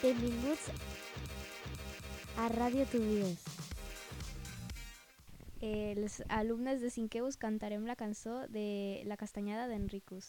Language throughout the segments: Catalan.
Benvinguts a Ràdio Tobies. Els alumnes de 5è us cantarem la cançó de La castanyada d'Enricus.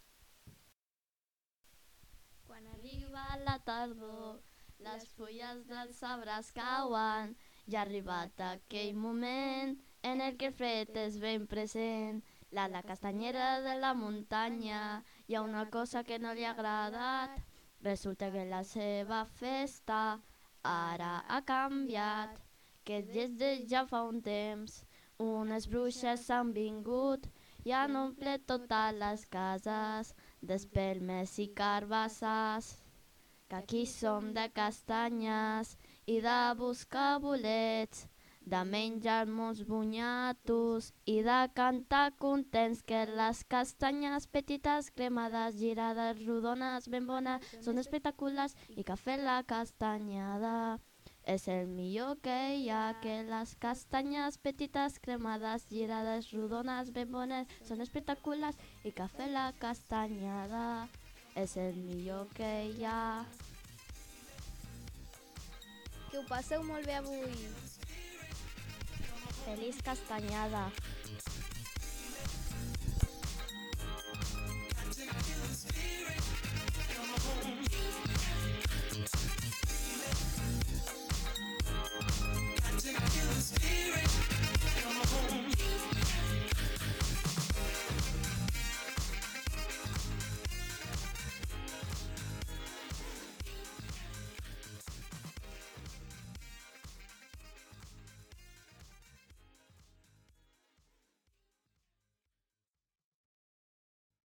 Quan arriba la tardor, les fulles dels arbres cauen. Ja ha arribat aquell moment en el que el fred és ben present. La castanyera de la muntanya, hi ha una cosa que no li ha agradat. Resulta que la seva festa ara ha canviat, que des de ja fa un temps unes bruixes han vingut i han omplert totes les cases d'espelmes i carbasses. Que aquí som de castanyes i de buscar bolets, de menjar molts bunyatos i de cantar contents, que les castanyes petites, cremades, girades, rodones, ben bones, són espectaculars i que fer la castanyada és el millor que hi ha, que les castanyes petites, cremades, girades, rodones, ben bones, són espectaculars i que fer la castanyada és el millor que hi ha. Que ho passeu molt bé avui! Feliç castanyada!